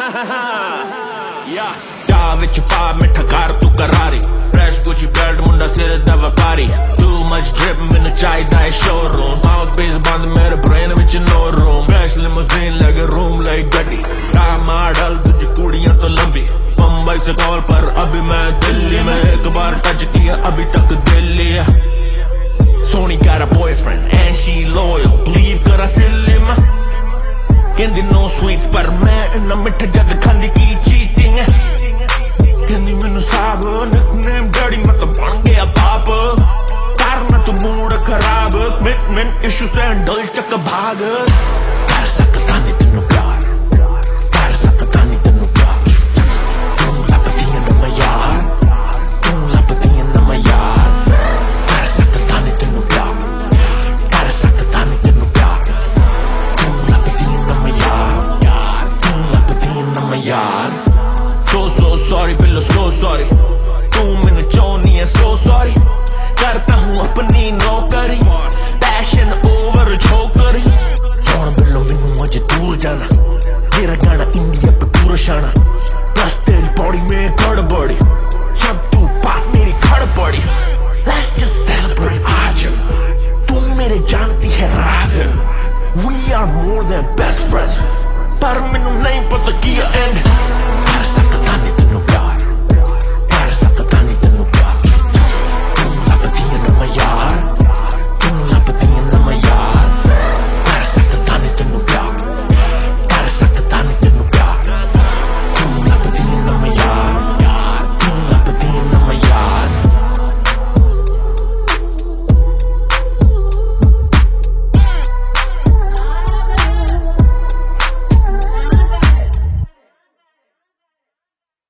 ਚਾਹ ਵਿੱਚ ਪਾ ਮਿੱਠਾ ਕਰ ਤੂੰ ਕਰਾਰੀ ਫਰੈਸ਼ ਗੁੱਚੀ ਬੈਲਟ ਮੁੰਡਾ ਸਿਰ ਦਾ ਵਪਾਰੀ ਟੂ ਮਚ ਡ੍ਰਿਪ ਮੈਨੂੰ ਚਾਹੀਦਾ ਏ ਸ਼ੋਰੂਮ ਮਾਊਥ ਪੀਸ ਬੰਦ ਮੇਰੇ ਬ੍ਰੇਨ ਵਿੱਚ ਨੋ ਰੂਮ ਫਰੈਸ਼ ਲਿਮੋਜ਼ੀਨ ਲਗੇ रूम लाइक गड्डी मॉडल तुझी कुड़ियां तो लंबी मुंबई से कॉल पर अभी मैं दिल्ली में एक बार टच किया अभी तक Delhi Soni got a boyfriend and she loyal believe करा silly मैं कहंदी no sweets पर मैं इन्ना मिठा जद खांदी की cheating कहंदी मैनू साब nickname डैडी मैं तो बन गया बाप करना तू मूड खराब commitment issues से डल चक भाग कर सकता नहीं तेनू प्यार कर सकता नहीं तेनू प्यार तू लपती है ना मैं यार तू लपती है ना मैं यार कर सकता नहीं तेनू प्यार कर सकता नहीं तेनू प्यार तू लपती है ना मैं यार तू लपती है ना मैं यार so sorry बिल्लो so sorry तू मैनू चाहनी है so sorry करता हूँ अपनी नौकरी पैशन ओवर छोकरी सोन बिल्लो मैनू अज दूर जाना तेरा गाना इंडिया पे पूरा शाना बस तेरी बॉडी में गड़बड़ी जब तू पास मेरी खड़ पड़ी Let's just celebrate आज तू मेरे जानती है राज We are more than best friends पर मैनू नहीं पता किया एंड कर सकता नहीं तेनू प्यार कर सकता नहीं तेनू प्यार तू लपती है ना मैं यार